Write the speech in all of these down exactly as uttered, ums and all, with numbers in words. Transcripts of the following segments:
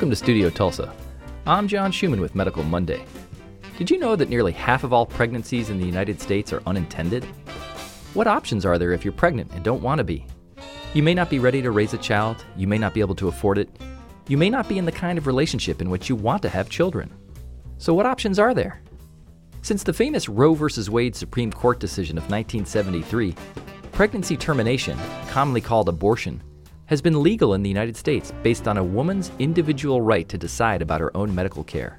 Welcome to Studio Tulsa. I'm John Schumann with Medical Monday. Did you know that nearly half of all pregnancies in the United States are unintended? What options are there if you're pregnant and don't want to be? You may not be ready to raise a child, you may not be able to afford it, you may not be in the kind of relationship in which you want to have children. So what options are there? Since the famous Roe v. Wade Supreme Court decision of nineteen seventy-three, pregnancy termination, commonly called abortion, has been legal in the United States based on a woman's individual right to decide about her own medical care.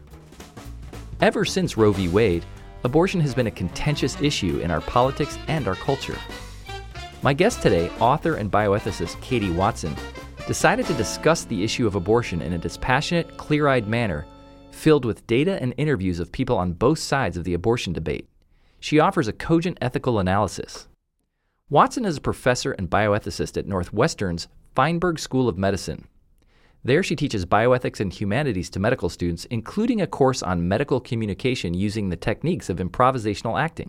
Ever since Roe v. Wade, abortion has been a contentious issue in our politics and our culture. My guest today, author and bioethicist Katie Watson, decided to discuss the issue of abortion in a dispassionate, clear-eyed manner, filled with data and interviews of people on both sides of the abortion debate. She offers a cogent ethical analysis. Watson is a professor and bioethicist at Northwestern's Feinberg School of Medicine. There she teaches bioethics and humanities to medical students, including a course on medical communication using the techniques of improvisational acting.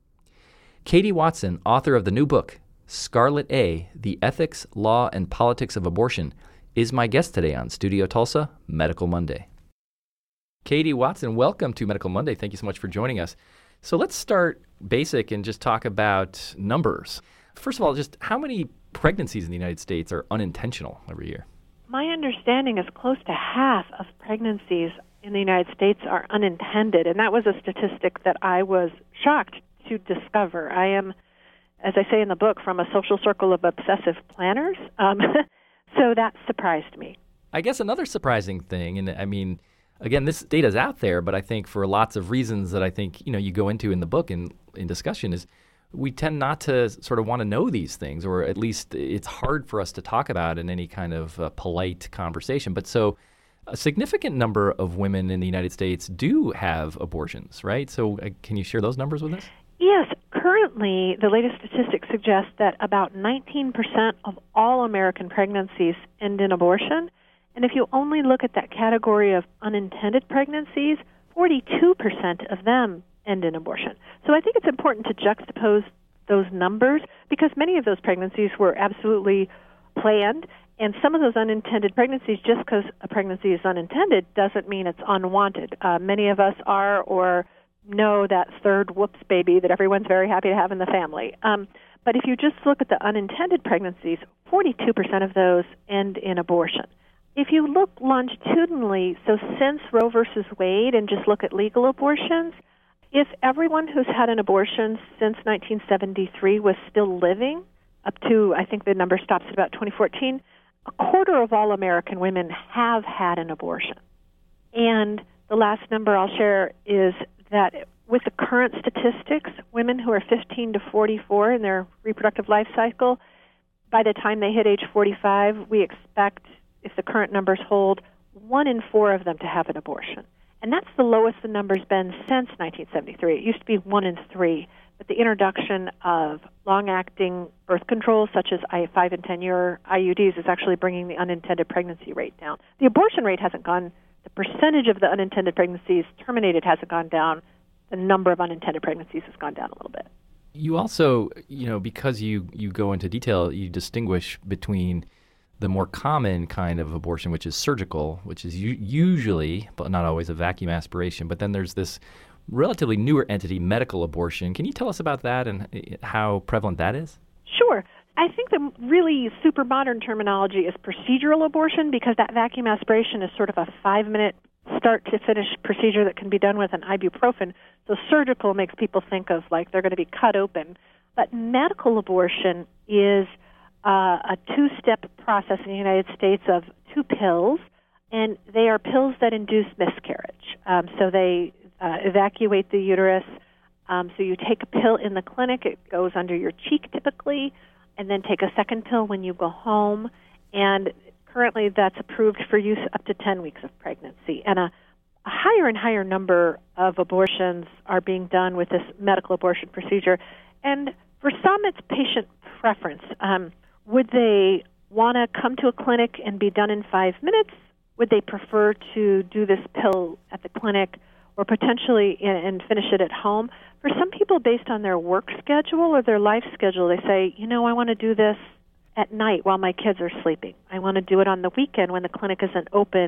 Katie Watson, author of the new book, Scarlet A, The Ethics, Law, and Politics of Abortion, is my guest today on Studio Tulsa, Medical Monday. Katie Watson, welcome to Medical Monday. Thank you so much for joining us. So let's start basic and just talk about numbers. First of all, just how many pregnancies in the United States are unintentional every year? My understanding is close to half of pregnancies in the United States are unintended, and that was a statistic that I was shocked to discover. I am, as I say in the book, from a social circle of obsessive planners, um, so that surprised me. I guess another surprising thing, and I mean, again, this data is out there, but I think for lots of reasons that I think you know you go into in the book and in discussion is we tend not to sort of want to know these things, or at least it's hard for us to talk about in any kind of uh, polite conversation. But so a significant number of women in the United States do have abortions, right? So uh, can you share those numbers with us? Yes. Currently, the latest statistics suggest that about nineteen percent of all American pregnancies end in abortion. And if you only look at that category of unintended pregnancies, forty-two percent of them end in abortion. So I think it's important to juxtapose those numbers because many of those pregnancies were absolutely planned, and some of those unintended pregnancies, just because a pregnancy is unintended doesn't mean it's unwanted. Uh, many of us are or know that third whoops baby that everyone's very happy to have in the family. Um, but if you just look at the unintended pregnancies, forty-two percent of those end in abortion. If you look longitudinally, so since Roe versus Wade and just look at legal abortions, if everyone who's had an abortion since nineteen seventy-three was still living, up to, I think the number stops at about twenty fourteen, a quarter of all American women have had an abortion. And the last number I'll share is that with the current statistics, women who are fifteen to forty-four in their reproductive life cycle, by the time they hit age forty-five, we expect, if the current numbers hold, one in four of them to have an abortion. And that's the lowest the number's been since nineteen seventy-three. It used to be one in three. But the introduction of long-acting birth control, such as five and ten-year I U Ds, is actually bringing the unintended pregnancy rate down. The abortion rate hasn't gone, the percentage of the unintended pregnancies terminated hasn't gone down. The number of unintended pregnancies has gone down a little bit. You also, you know, because you, you go into detail, you distinguish between the more common kind of abortion, which is surgical, which is u- usually, but not always, a vacuum aspiration. But then there's this relatively newer entity, medical abortion. Can you tell us about that and how prevalent that is? Sure. I think the really super modern terminology is procedural abortion because that vacuum aspiration is sort of a five-minute start-to-finish procedure that can be done with an ibuprofen. So surgical makes people think of like they're going to be cut open. But medical abortion is Uh, a two-step process in the United States of two pills, and they are pills that induce miscarriage. Um, so they uh, evacuate the uterus. Um, so you take a pill in the clinic. It goes under your cheek typically, and then take a second pill when you go home. And currently that's approved for use up to ten weeks of pregnancy. And a, a higher and higher number of abortions are being done with this medical abortion procedure. And for some, it's patient preference. Um, Would they want to come to a clinic and be done in five minutes? Would they prefer to do this pill at the clinic or potentially in, and finish it at home? For some people, based on their work schedule or their life schedule, they say, you know, I want to do this at night while my kids are sleeping. I want to do it on the weekend when the clinic isn't open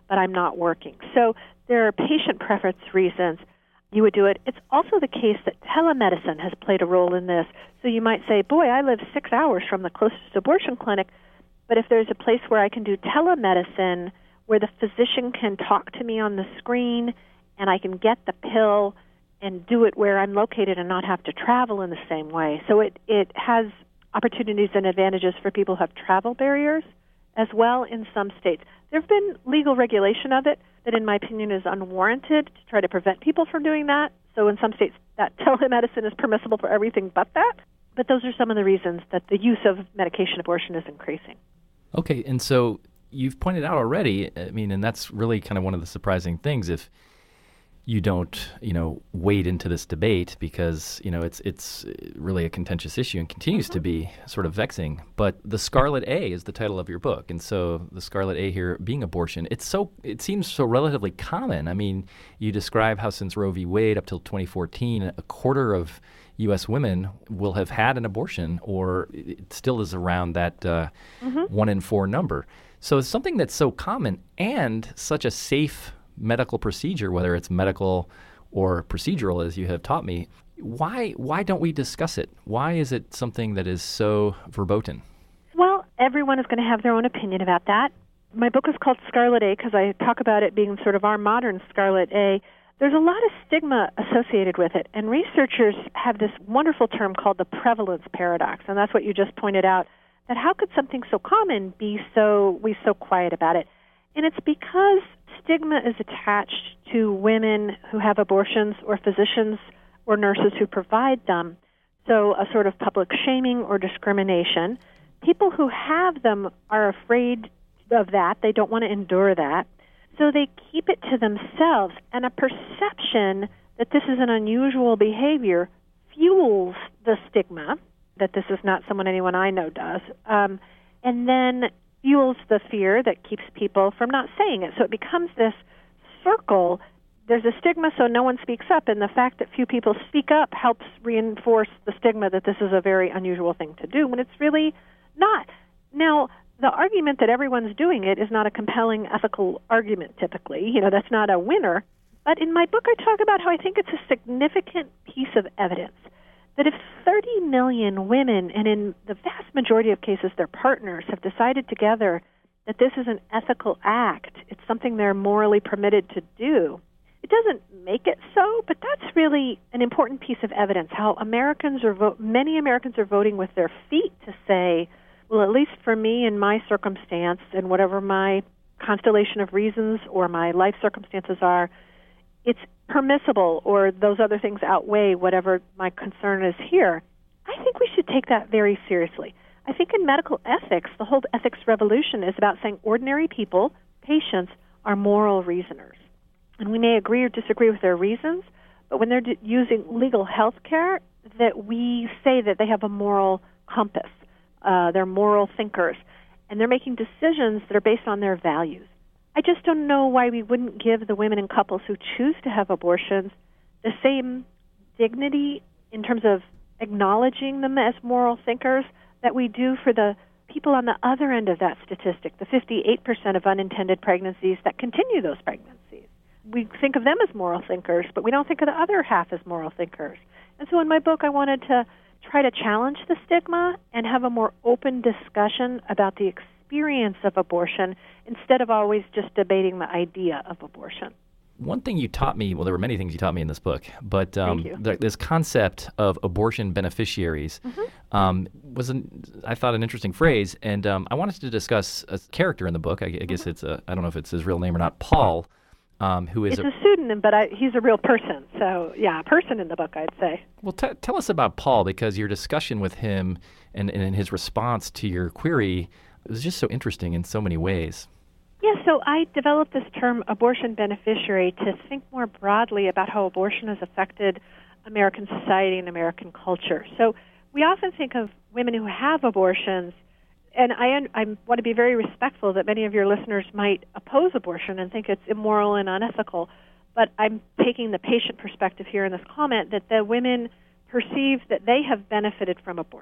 but I'm not working. So there are patient preference reasons you would do it. It's also the case that telemedicine has played a role in this. So you might say, boy, I live six hours from the closest abortion clinic, but if there's a place where I can do telemedicine, where the physician can talk to me on the screen and I can get the pill and do it where I'm located and not have to travel in the same way. So it, it has opportunities and advantages for people who have travel barriers as well in some states. There have been legal regulation of it that, in my opinion, is unwarranted to try to prevent people from doing that. So in some states, that telemedicine is permissible for everything but that. But those are some of the reasons that the use of medication abortion is increasing. Okay, and so you've pointed out already, I mean, and that's really kind of one of the surprising things if you don't, you know, wade into this debate because, you know, it's it's really a contentious issue and continues mm-hmm. to be sort of vexing. But the Scarlet A is the title of your book. And so the Scarlet A here being abortion, it's so it seems so relatively common. I mean, you describe how since Roe v. Wade up till twenty fourteen, a quarter of U S women will have had an abortion, or it still is around that uh, mm-hmm. one in four number. So it's something that's so common and such a safe medical procedure, whether it's medical or procedural, as you have taught me. Why why don't we discuss it? Why is it something that is so verboten? Well, everyone is going to have their own opinion about that. My book is called Scarlet A because I talk about it being sort of our modern Scarlet A. There's a lot of stigma associated with it, and researchers have this wonderful term called the prevalence paradox, and that's what you just pointed out, that how could something so common be so, we so quiet about it? And it's because stigma is attached to women who have abortions or physicians or nurses who provide them. So a sort of public shaming or discrimination. People who have them are afraid of that. They don't want to endure that. So they keep it to themselves. And a perception that this is an unusual behavior fuels the stigma, that this is not someone anyone I know does. Um, and then fuels the fear that keeps people from not saying it. So it becomes this circle. There's a stigma, so no one speaks up, and the fact that few people speak up helps reinforce the stigma that this is a very unusual thing to do, when it's really not. Now, the argument that everyone's doing it is not a compelling ethical argument, typically. You know, that's not a winner. But in my book, I talk about how I think it's a significant piece of evidence that if thirty million women, and in the vast majority of cases their partners, have decided together that this is an ethical act, it's something they're morally permitted to do, it doesn't make it so, but that's really an important piece of evidence, how Americans are vo- many Americans are voting with their feet to say, well, at least for me in my circumstance, and whatever my constellation of reasons or my life circumstances are, it's permissible, or those other things outweigh whatever my concern is here. I think we should take that very seriously. I think in medical ethics, the whole ethics revolution is about saying ordinary people, patients, are moral reasoners. And we may agree or disagree with their reasons, but when they're d- using legal health care, that we say that they have a moral compass. Uh, they're moral thinkers, and they're making decisions that are based on their values. I just don't know why we wouldn't give the women and couples who choose to have abortions the same dignity in terms of acknowledging them as moral thinkers that we do for the people on the other end of that statistic, the fifty-eight percent of unintended pregnancies that continue those pregnancies. We think of them as moral thinkers, but we don't think of the other half as moral thinkers. And so in my book, I wanted to try to challenge the stigma and have a more open discussion about the experience of abortion instead of always just debating the idea of abortion. One thing you taught me, well, there were many things you taught me in this book, but um, th- this concept of abortion beneficiaries mm-hmm. um, was, an, I thought, an interesting phrase, and um, I wanted to discuss a character in the book. I, I guess mm-hmm. it's a, I don't know if it's his real name or not, Paul, um, who is it's a, a pseudonym, but I, he's a real person. So, yeah, a person in the book, I'd say. Well, t- tell us about Paul, because your discussion with him and, and his response to your query was just so interesting in so many ways. Yeah, so I developed this term abortion beneficiary to think more broadly about how abortion has affected American society and American culture. So we often think of women who have abortions, and I, I want to be very respectful that many of your listeners might oppose abortion and think it's immoral and unethical, but I'm taking the patient perspective here in this comment that the women perceive that they have benefited from abortion.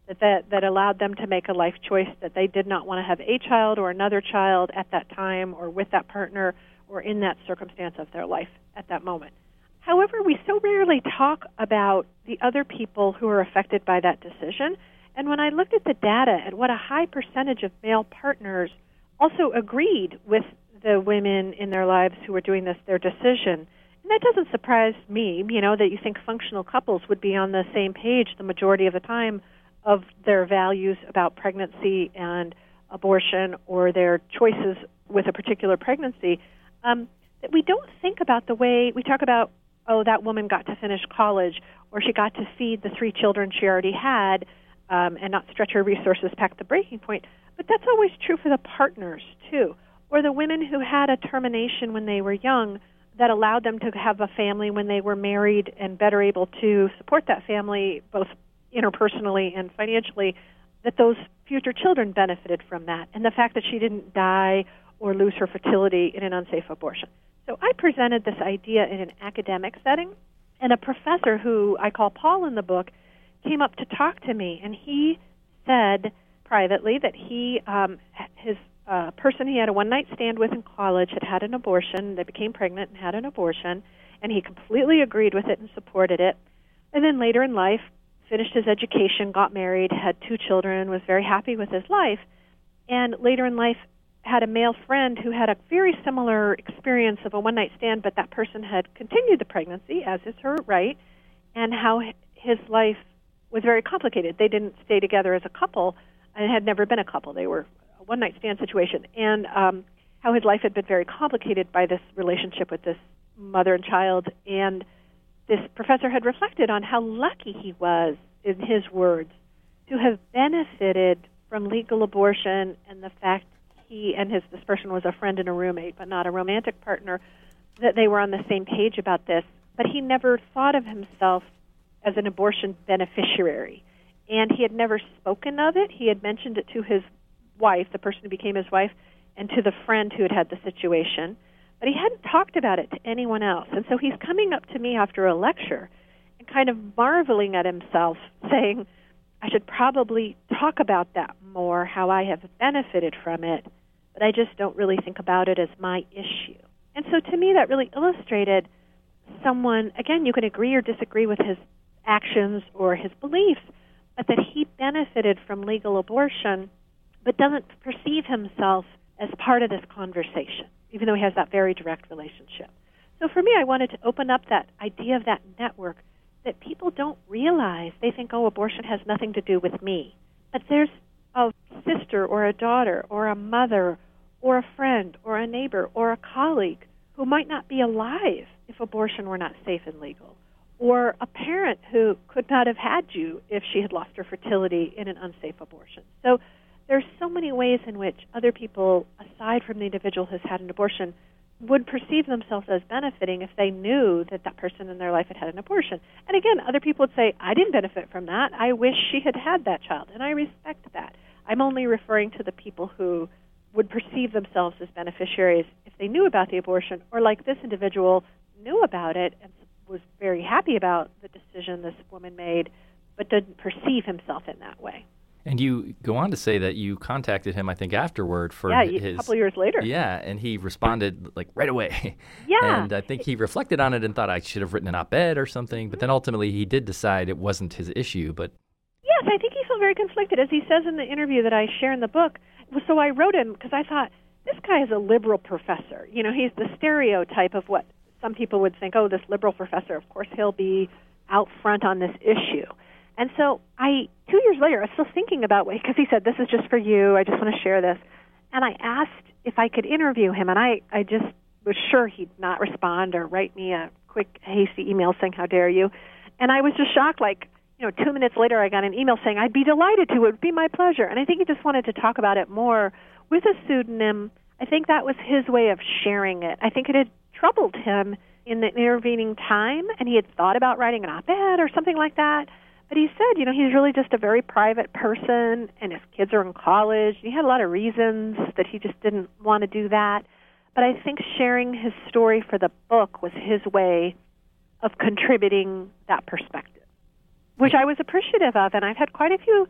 that, that that allowed them to make a life choice that they did not want to have a child or another child at that time or with that partner or in that circumstance of their life at that moment. However, we so rarely talk about the other people who are affected by that decision. And when I looked at the data at what a high percentage of male partners also agreed with the women in their lives who were doing this, their decision. And that doesn't surprise me, you know, that you think functional couples would be on the same page the majority of the time of their values about pregnancy and abortion or their choices with a particular pregnancy. Um, that we don't think about the way we talk about, oh, that woman got to finish college or she got to feed the three children she already had um, and not stretch her resources past the breaking point. But that's always true for the partners, too. Or the women who had a termination when they were young that allowed them to have a family when they were married and better able to support that family both interpersonally and financially, that those future children benefited from that. And the fact that she didn't die or lose her fertility in an unsafe abortion. So I presented this idea in an academic setting, and a professor who I call Paul in the book came up to talk to me, and he said privately that he, um, his uh, person he had a one-night stand with in college had had an abortion. They became pregnant and had an abortion, and he completely agreed with it and supported it. And then later in life, finished his education, got married, had two children, was very happy with his life, and later in life had a male friend who had a very similar experience of a one-night stand, but that person had continued the pregnancy, as is her right, and how his life was very complicated. They didn't stay together as a couple and had never been a couple. They were a one-night stand situation, and um, how his life had been very complicated by this relationship with this mother and child. And this professor had reflected on how lucky he was, in his words, to have benefited from legal abortion and the fact he and his this person was a friend and a roommate, but not a romantic partner, that they were on the same page about this. But he never thought of himself as an abortion beneficiary. And he had never spoken of it. He had mentioned it to his wife, the person who became his wife, and to the friend who had had the situation. But he hadn't talked about it to anyone else. And so he's coming up to me after a lecture and kind of marveling at himself, saying, I should probably talk about that more, how I have benefited from it, but I just don't really think about it as my issue. And so to me that really illustrated someone, again, you can agree or disagree with his actions or his beliefs, but that he benefited from legal abortion but doesn't perceive himself as part of this conversation, even though he has that very direct relationship. So for me, I wanted to open up that idea of that network that people don't realize. They think, oh, abortion has nothing to do with me. But there's a sister or a daughter or a mother or a friend or a neighbor or a colleague who might not be alive if abortion were not safe and legal, or a parent who could not have had you if she had lost her fertility in an unsafe abortion. So there's so many ways in which other people, aside from the individual who's had an abortion, would perceive themselves as benefiting if they knew that that person in their life had had an abortion. And again, other people would say, I didn't benefit from that. I wish she had had that child, and I respect that. I'm only referring to the people who would perceive themselves as beneficiaries if they knew about the abortion, or like this individual knew about it and was very happy about the decision this woman made, but didn't perceive himself in that way. And you go on to say that you contacted him, I think, afterward for yeah, his... a couple years later. Yeah, and he responded, like, right away. Yeah. And I think he reflected on it and thought I should have written an op-ed or something, but then ultimately he did decide it wasn't his issue, but... Yes, I think he felt very conflicted, as he says in the interview that I share in the book. So I wrote him because I thought, this guy is a liberal professor. You know, he's the stereotype of what some people would think, oh, this liberal professor, of course he'll be out front on this issue. And so I, two years later, I was still thinking about it, because he said, this is just for you, I just want to share this. And I asked if I could interview him, and I, I just was sure he'd not respond or write me a quick, hasty email saying, how dare you. And I was just shocked, like, you know, two minutes later I got an email saying, I'd be delighted to, it would be my pleasure. And I think he just wanted to talk about it more with a pseudonym. I think that was his way of sharing it. I think it had troubled him in the intervening time, and he had thought about writing an op-ed or something like that. But he said, you know, he's really just a very private person, and his kids are in college. He had a lot of reasons that he just didn't want to do that. But I think sharing his story for the book was his way of contributing that perspective, which I was appreciative of. And I've had quite a few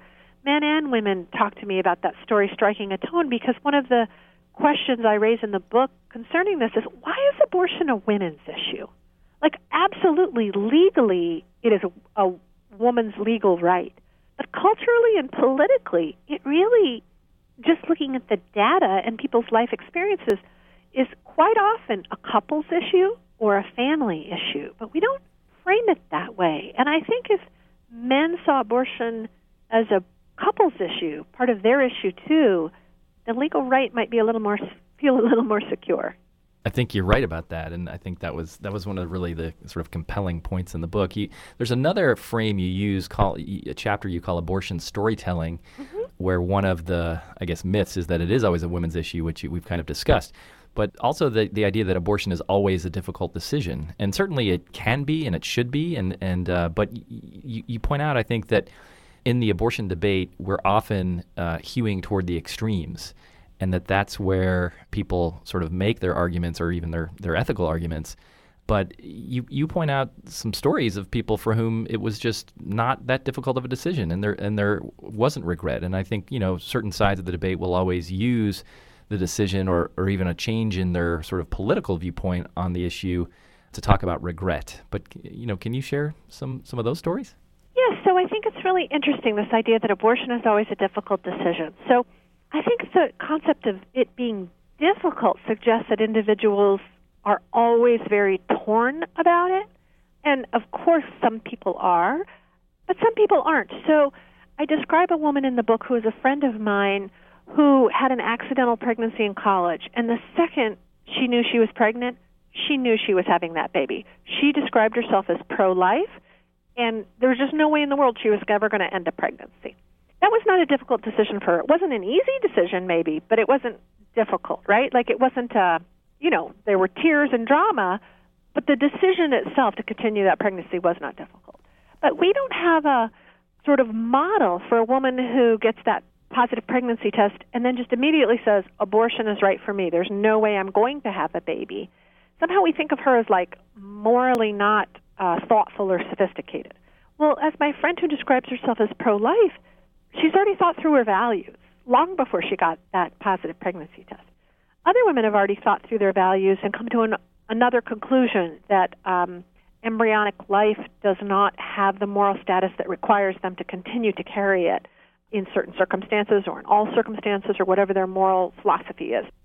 men and women talk to me about that story striking a tone, because one of the questions I raise in the book concerning this is, why is abortion a women's issue? Like, absolutely, legally, it is a, a woman's legal right. But culturally and politically, it really, just looking at the data and people's life experiences, is quite often a couple's issue or a family issue. But we don't frame it that way. And I think if men saw abortion as a couple's issue, part of their issue too, the legal right might be a little more, feel a little more secure. I think you're right about that, and I think that was that was one of the, really the sort of compelling points in the book. You, there's another frame you use, call a chapter you call abortion storytelling, mm-hmm. where one of the, I guess, myths is that it is always a women's issue, which you, we've kind of discussed, but also the the idea that abortion is always a difficult decision, and certainly it can be and it should be, and and uh, but y- y- you point out, I think, that in the abortion debate we're often uh, hewing toward the extremes. And that that's where people sort of make their arguments or even their, their ethical arguments. But you you point out some stories of people for whom it was just not that difficult of a decision, and there and there wasn't regret. And I think, you know, certain sides of the debate will always use the decision or, or even a change in their sort of political viewpoint on the issue to talk about regret. But, you know, can you share some, some of those stories? Yes, so I think it's really interesting, this idea that abortion is always a difficult decision. So I think the concept of it being difficult suggests that individuals are always very torn about it. And, of course, some people are, but some people aren't. So I describe a woman in the book who is a friend of mine who had an accidental pregnancy in college. And the second she knew she was pregnant, she knew she was having that baby. She described herself as pro-life, and there was just no way in the world she was ever going to end a pregnancy. That was not a difficult decision for her. It wasn't an easy decision, maybe, but it wasn't difficult, right? Like, it wasn't, uh, you know, there were tears and drama, but the decision itself to continue that pregnancy was not difficult. But we don't have a sort of model for a woman who gets that positive pregnancy test and then just immediately says, abortion is right for me. There's no way I'm going to have a baby. Somehow we think of her as, like, morally not uh, thoughtful or sophisticated. Well, as my friend who describes herself as pro-life, she's already thought through her values long before she got that positive pregnancy test. Other women have already thought through their values and come to an, another conclusion, that um, embryonic life does not have the moral status that requires them to continue to carry it in certain circumstances or in all circumstances or whatever their moral philosophy is.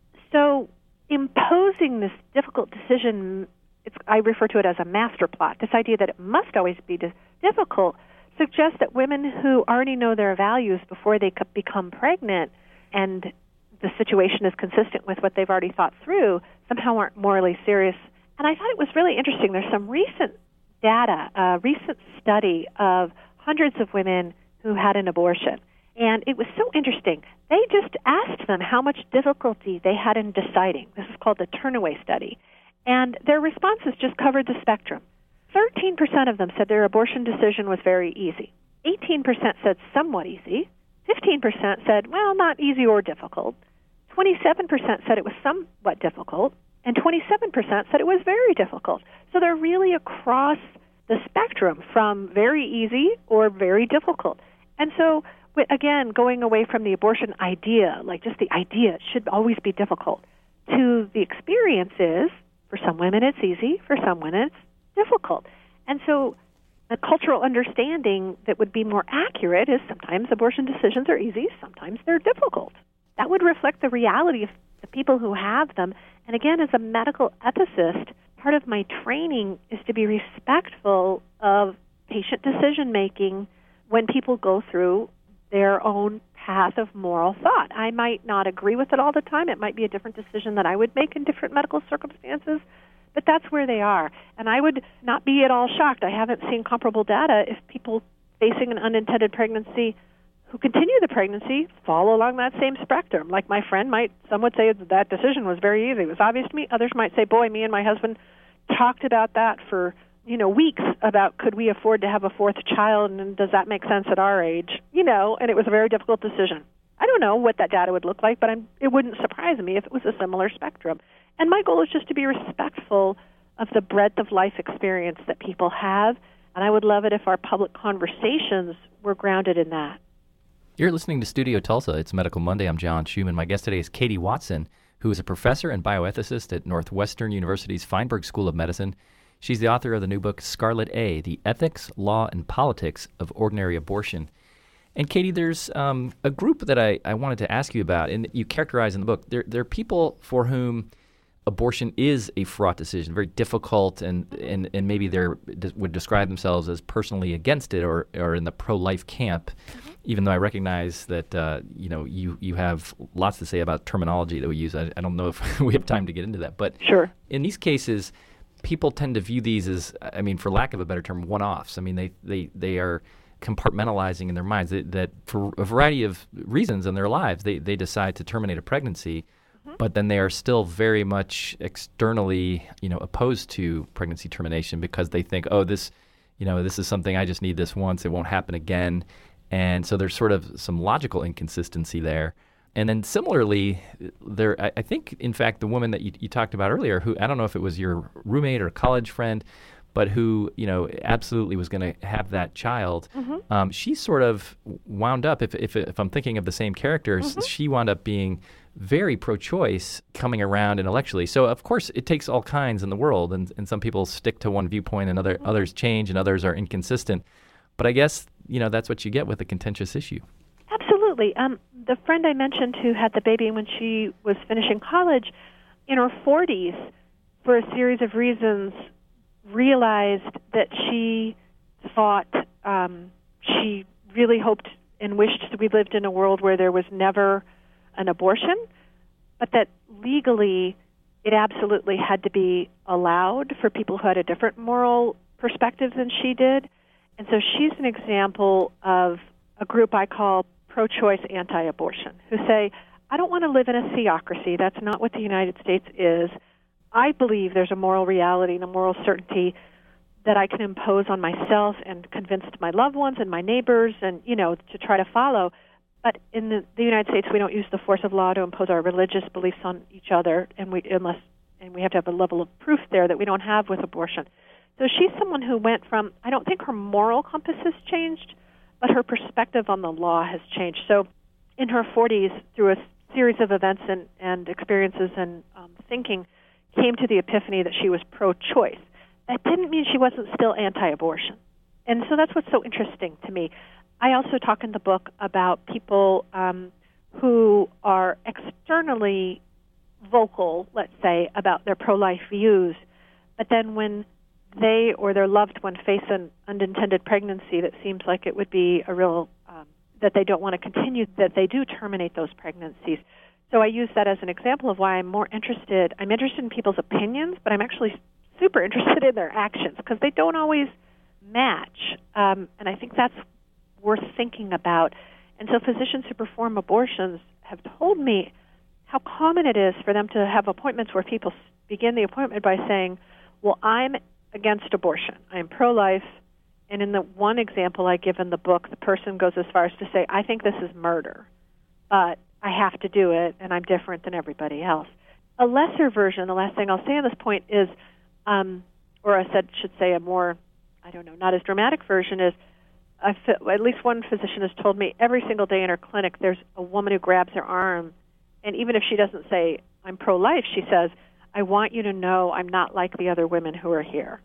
So imposing this difficult decision, it's, I refer to it as a master plot, this idea that it must always be di- difficult, suggests that women who already know their values before they could become pregnant and the situation is consistent with what they've already thought through somehow aren't morally serious. And I thought it was really interesting. There's some recent data, a recent study of hundreds of women who had an abortion. And it was so interesting. They just asked them how much difficulty they had in deciding. This is called the Turnaway Study. And their responses just covered the spectrum. thirteen percent of them said their abortion decision was very easy. eighteen percent said somewhat easy. fifteen percent said, well, not easy or difficult. twenty-seven percent said it was somewhat difficult. And twenty-seven percent said it was very difficult. So they're really across the spectrum from very easy or very difficult. And so, again, going away from the abortion idea, like just the idea it should always be difficult, to the experience is, for some women it's easy, for some women it's difficult. And so a cultural understanding that would be more accurate is sometimes abortion decisions are easy, sometimes they're difficult. That would reflect the reality of the people who have them. And again, as a medical ethicist, part of my training is to be respectful of patient decision-making when people go through their own path of moral thought. I might not agree with it all the time. It might be a different decision that I would make in different medical circumstances, but that's where they are. And I would not be at all shocked. I haven't seen comparable data if people facing an unintended pregnancy who continue the pregnancy fall along that same spectrum. Like my friend might, some would say that decision was very easy. It was obvious to me. Others might say, boy, me and my husband talked about that for, you know, weeks about could we afford to have a fourth child and does that make sense at our age? You know, and it was a very difficult decision. I don't know what that data would look like, but I'm, it wouldn't surprise me if it was a similar spectrum. And my goal is just to be respectful of the breadth of life experience that people have, and I would love it if our public conversations were grounded in that. You're listening to Studio Tulsa. It's Medical Monday. I'm John Schumann. My guest today is Katie Watson, who is a professor and bioethicist at Northwestern University's Feinberg School of Medicine. She's the author of the new book, Scarlet A, The Ethics, Law, and Politics of Ordinary Abortion. And Katie, there's um, a group that I, I wanted to ask you about, and you characterize in the book. There, there are people for whom abortion is a fraught decision, very difficult, and, and, and maybe they would describe themselves as personally against it or, or in the pro-life camp, mm-hmm. even though I recognize that uh, you know you, you have lots to say about terminology that we use. I, I don't know if we have time to get into that. But sure. In these cases, people tend to view these as, I mean, for lack of a better term, one-offs. I mean, they, they, they are compartmentalizing in their minds that, that for a variety of reasons in their lives, they, they decide to terminate a pregnancy, mm-hmm. but then they are still very much externally, you know, opposed to pregnancy termination because they think, oh, this, you know, this is something I just need this once, it won't happen again. And so there's sort of some logical inconsistency there. And then similarly, there, I, I think, in fact, the woman that you, you talked about earlier, who I don't know if it was your roommate or college friend, but who, you know, absolutely was going to have that child, mm-hmm. um, she sort of wound up, if, if if I'm thinking of the same characters, mm-hmm. she wound up being very pro-choice coming around intellectually. So, of course, it takes all kinds in the world, and, and some people stick to one viewpoint and other mm-hmm. others change and others are inconsistent. But I guess, you know, that's what you get with a contentious issue. Absolutely. Um, the friend I mentioned who had the baby when she was finishing college, in her forties, for a series of reasons, realized that she thought um, she really hoped and wished that we lived in a world where there was never an abortion, but that legally it absolutely had to be allowed for people who had a different moral perspective than she did. And so she's an example of a group I call pro-choice anti-abortion, who say, I don't want to live in a theocracy. That's not what the United States is. I believe there's a moral reality and a moral certainty that I can impose on myself and convince my loved ones and my neighbors and, you know, to try to follow. But in the, the United States, we don't use the force of law to impose our religious beliefs on each other, and we unless and we have to have a level of proof there that we don't have with abortion. So she's someone who went from, I don't think her moral compass has changed, but her perspective on the law has changed. So in her forties, through a series of events and, and experiences and um, thinking, came to the epiphany that she was pro-choice. That didn't mean she wasn't still anti-abortion. And so that's what's so interesting to me. I also talk in the book about people um, who are externally vocal, let's say, about their pro-life views, but then when they or their loved one face an unintended pregnancy that seems like it would be a real, um, that they don't want to continue, that they do terminate those pregnancies. So I use that as an example of why I'm more interested. I'm interested in people's opinions, but I'm actually super interested in their actions because they don't always match. Um, and I think that's worth thinking about. And so physicians who perform abortions have told me how common it is for them to have appointments where people begin the appointment by saying, well, I'm against abortion. I'm pro-life. And in the one example I give in the book, the person goes as far as to say, I think this is murder, but I have to do it, and I'm different than everybody else. A lesser version, the last thing I'll say on this point is, um, or I said, should say a more, I don't know, not as dramatic version is, I fi- at least one physician has told me every single day in her clinic there's a woman who grabs her arm, and even if she doesn't say, I'm pro-life, she says, I want you to know I'm not like the other women who are here.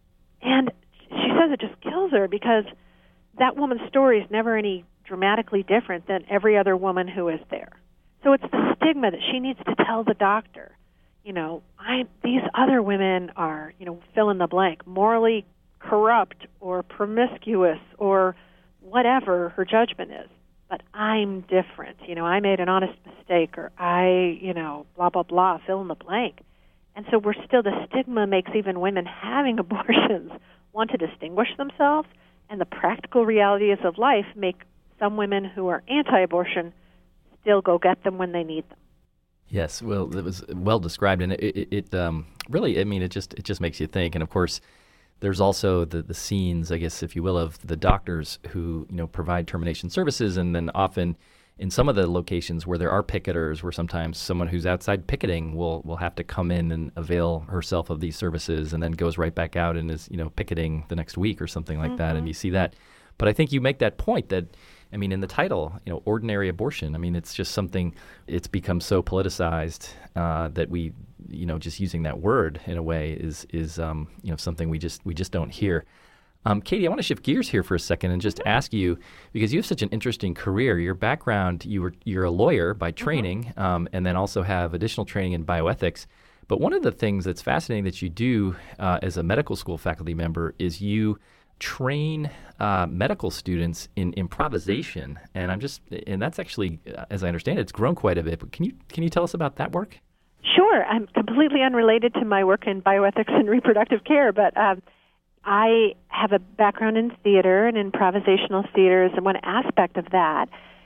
And she says it just kills her because that woman's story is never any dramatically different than every other woman who is there. So it's the stigma that she needs to tell the doctor, you know, I these other women are, you know, fill in the blank, morally corrupt or promiscuous or whatever her judgment is. But I'm different. You know, I made an honest mistake or I, you know, blah, blah, blah, fill in the blank. And so we're still, the stigma makes even women having abortions want to distinguish themselves, and the practical realities of life make some women who are anti-abortion still go get them when they need them. Yes, well, it was well described, and it, it, it um, really, I mean, it just it just makes you think. And of course, there's also the, the scenes, I guess, if you will, of the doctors who, you know, provide termination services, and then often in some of the locations where there are picketers, where sometimes someone who's outside picketing will will have to come in and avail herself of these services, and then goes right back out and is, you know, picketing the next week or something like mm-hmm. that, and you see that. But I think you make that point that I mean, in the title, you know, ordinary abortion, I mean, it's just something, it's become so politicized uh, that we, you know, just using that word in a way is, is um, you know, something we just we just don't hear. Um, Katie, I want to shift gears here for a second and just ask you, because you have such an interesting career. Your background, you were you're a lawyer by training, mm-hmm. um, and then also have additional training in bioethics. But one of the things that's fascinating that you do uh, as a medical school faculty member is you train uh, medical students in improvisation, and I'm just, and that's actually, as I understand it, it's grown quite a bit. But can you can you tell us about that work? Sure, I'm completely unrelated to my work in bioethics and reproductive care, but um, I have a background in theater and improvisational theater is one aspect of that,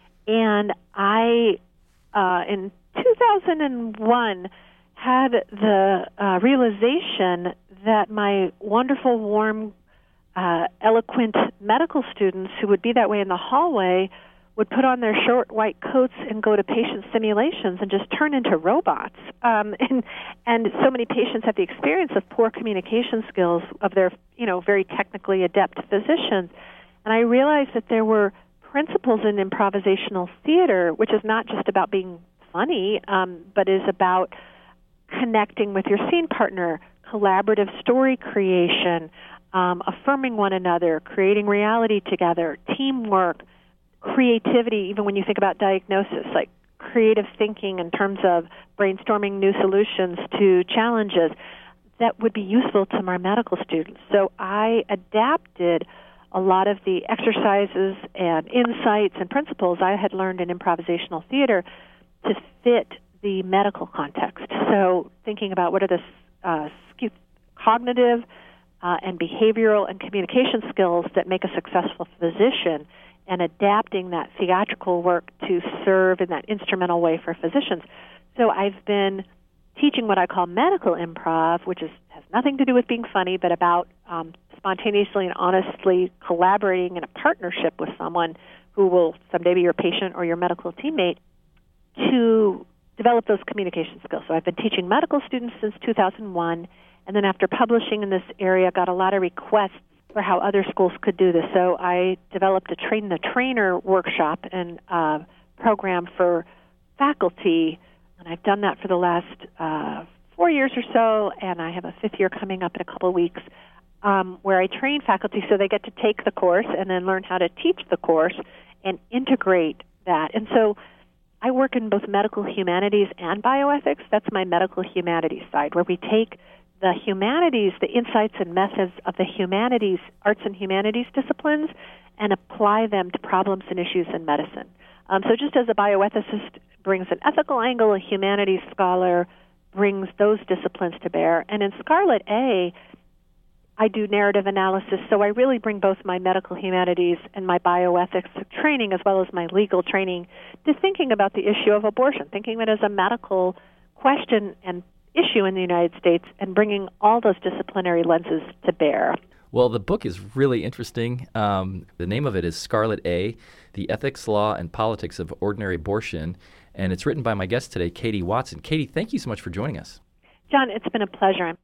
and I, uh, in two thousand one, had the uh, realization that my wonderful, warm, Uh, eloquent medical students who would be that way in the hallway would put on their short white coats and go to patient simulations and just turn into robots. Um, and, and so many patients have the experience of poor communication skills of their, you know, very technically adept physicians. And I realized that there were principles in improvisational theater, which is not just about being funny, um, but is about connecting with your scene partner, collaborative story creation, Um, affirming one another, creating reality together, teamwork, creativity, even when you think about diagnosis, like creative thinking in terms of brainstorming new solutions to challenges that would be useful to my medical students. So I adapted a lot of the exercises and insights and principles I had learned in improvisational theater to fit the medical context. So thinking about what are the uh, cognitive, Uh, and behavioral and communication skills that make a successful physician, and adapting that theatrical work to serve in that instrumental way for physicians. So I've been teaching what I call medical improv, which is has nothing to do with being funny, but about um, spontaneously and honestly collaborating in a partnership with someone who will someday be your patient or your medical teammate to develop those communication skills. So I've been teaching medical students since two thousand one. And then after publishing in this area, got a lot of requests for how other schools could do this. So I developed a Train the Trainer workshop and uh, program for faculty, and I've done that for the last uh, four years or so, and I have a fifth year coming up in a couple of weeks um, where I train faculty so they get to take the course and then learn how to teach the course and integrate that. And so I work in both medical humanities and bioethics. That's my medical humanities side, where we take the humanities, the insights and methods of the humanities, arts and humanities disciplines, and apply them to problems and issues in medicine. Um, so just as a bioethicist brings an ethical angle, a humanities scholar brings those disciplines to bear. And in Scarlet A, I do narrative analysis, so I really bring both my medical humanities and my bioethics training, as well as my legal training, to thinking about the issue of abortion, thinking of it as a medical question and issue in the United States, and bringing all those disciplinary lenses to bear. Well, the book is really interesting. Um, the name of it is Scarlet A, The Ethics, Law, and Politics of Ordinary Abortion, and it's written by my guest today, Katie Watson. Katie, thank you so much for joining us. John, it's been a pleasure.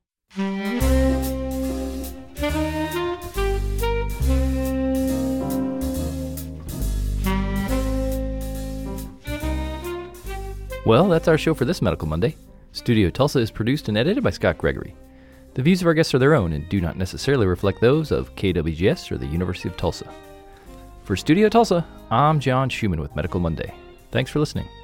Well, that's our show for this Medical Monday. Studio Tulsa is produced and edited by Scott Gregory. The views of our guests are their own and do not necessarily reflect those of K W G S or the University of Tulsa. For Studio Tulsa, I'm John Schumann with Medical Monday. Thanks for listening.